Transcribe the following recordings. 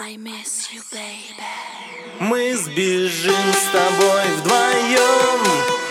I miss you, baby. Мы сбежим с тобой вдвоем.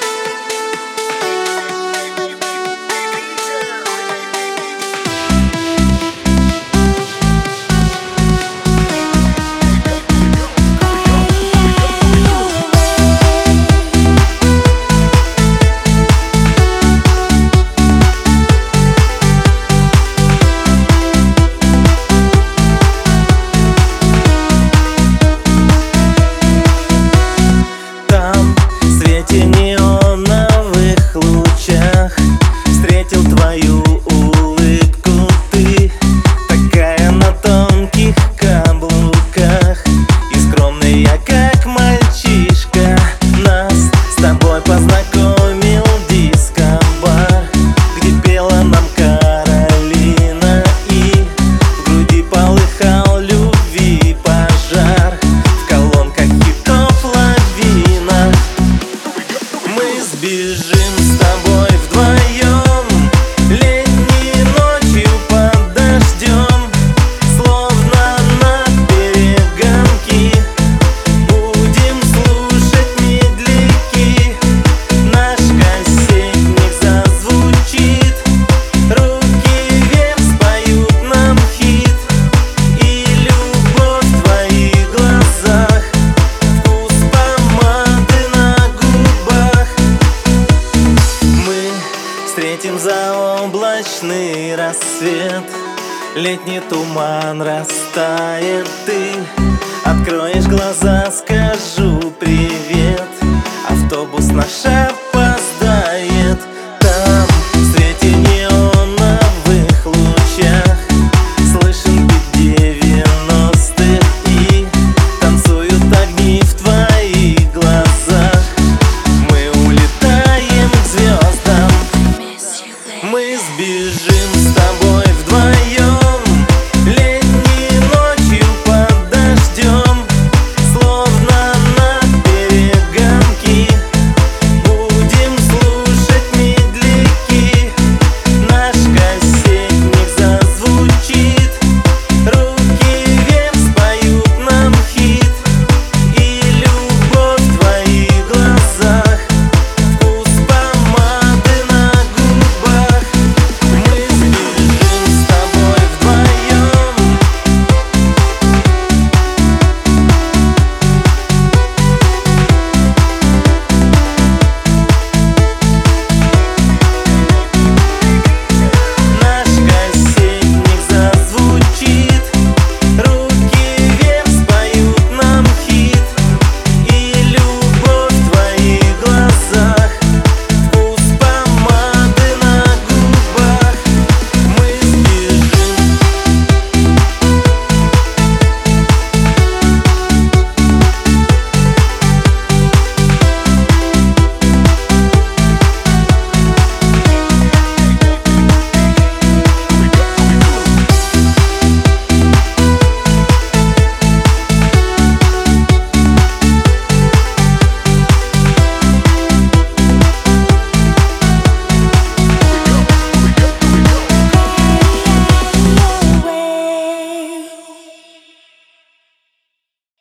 Неоновых лучах встретил твою улыбку ты, такая на тонких каблуках и скромная, как мальчишка. Нас с тобой познакомил диско-бар, где пела нам Каролина, и в груди полыхал любви пожар. В колонках хитов лавина. Мы сбежим с тобой вдвоем летней ночью под дождем, словно на перегонки. Будем слушать медляки, наш кассетник зазвучит, руки вверх споют нам хит, и любовь в твоих глазах, вкус помады на губах. Мы встретим заоблачный рассвет, летний туман растает, ты откроешь глаза, скажу привет. Автобус наша